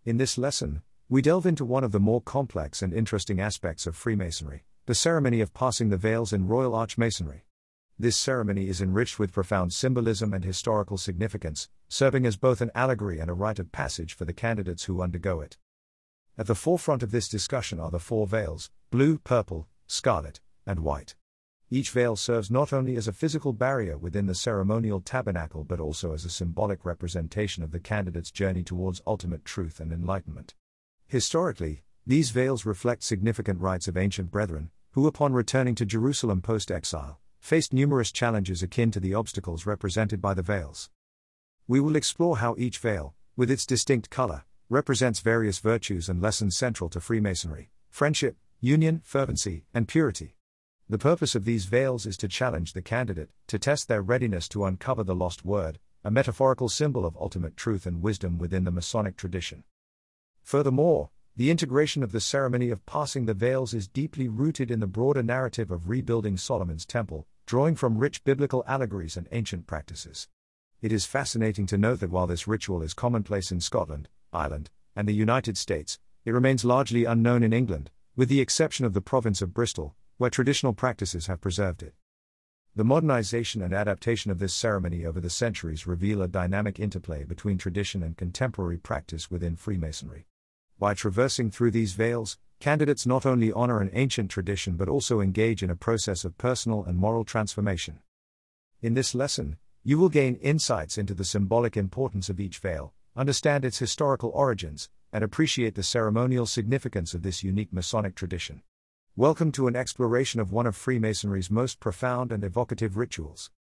In this lesson, we delve into one of the more complex and interesting aspects of Freemasonry, the ceremony of passing the veils in Royal Arch Masonry. This ceremony is enriched with profound symbolism and historical significance, serving as both an allegory and a rite of passage for the candidates who undergo it. At the forefront of this discussion are the four veils: blue, purple, scarlet, and white. Each veil serves not only as a physical barrier within the ceremonial tabernacle but also as a symbolic representation of the candidate's journey towards ultimate truth and enlightenment. Historically, these veils reflect significant rites of ancient brethren, who upon returning to Jerusalem post-exile, faced numerous challenges akin to the obstacles represented by the veils. We will explore how each veil, with its distinct color, represents various virtues and lessons central to Freemasonry: friendship, union, fervency, and purity. The purpose of these veils is to challenge the candidate, to test their readiness to uncover the lost word, a metaphorical symbol of ultimate truth and wisdom within the Masonic tradition. Furthermore, the integration of the ceremony of passing the veils is deeply rooted in the broader narrative of rebuilding Solomon's temple, drawing from rich biblical allegories and ancient practices. It is fascinating to note that while this ritual is commonplace in Scotland, Ireland, and the United States, it remains largely unknown in England, with the exception of the province of Bristol, where traditional practices have preserved it. The modernization and adaptation of this ceremony over the centuries reveal a dynamic interplay between tradition and contemporary practice within Freemasonry. By traversing through these veils, candidates not only honor an ancient tradition but also engage in a process of personal and moral transformation. In this lesson, you will gain insights into the symbolic importance of each veil, understand its historical origins, and appreciate the ceremonial significance of this unique Masonic tradition. Welcome to an exploration of one of Freemasonry's most profound and evocative rituals.